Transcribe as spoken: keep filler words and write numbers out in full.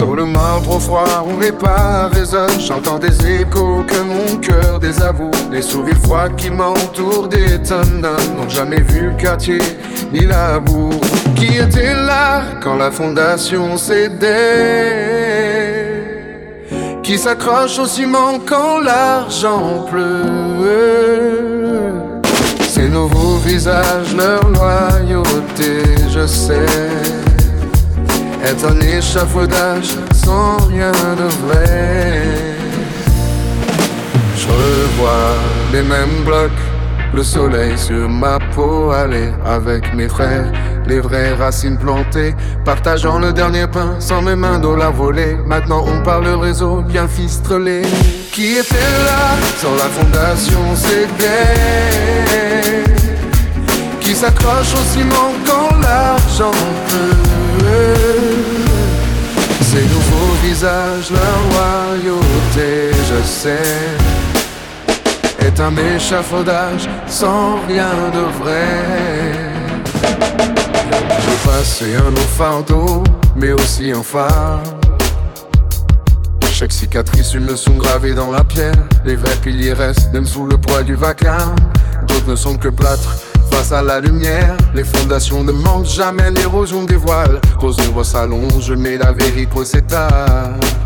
Sur le marbre froid, on répare les œuvres. J'entends des échos que mon cœur désavoue. Les sourires froids qui m'entourent détonnent. N'ont jamais vu le quartier ni la boue. Qui était là quand la fondation cédait? Qui s'accroche au ciment quand l'argent pleut? Ces nouveaux visages, leur loyauté, je sais, est un échafaudage sans rien de vrai. Je revois les mêmes blocs, le soleil sur ma peau, aller avec mes frères, les vraies racines plantées, partageant le dernier pain sans mes mains d'eau la volée. Maintenant on parle le réseau bien fistrelé. Qui était là sans la fondation cédait? Qui s'accroche au ciment quand l'argent pleut? Ces nouveaux visages, leur loyauté, je sais, est un échafaudage sans rien de vrai. J'ai passé un long fardeau, mais aussi un phare. Chaque cicatrice, une leçon gravée dans la pierre. Les vrais piliers restent, même sous le poids du vacarme. D'autres ne sont que plâtre face à la lumière. Les fondations ne mentent jamais, l'érosion des voiles. Rose de salon, je mets la vérité au cétard.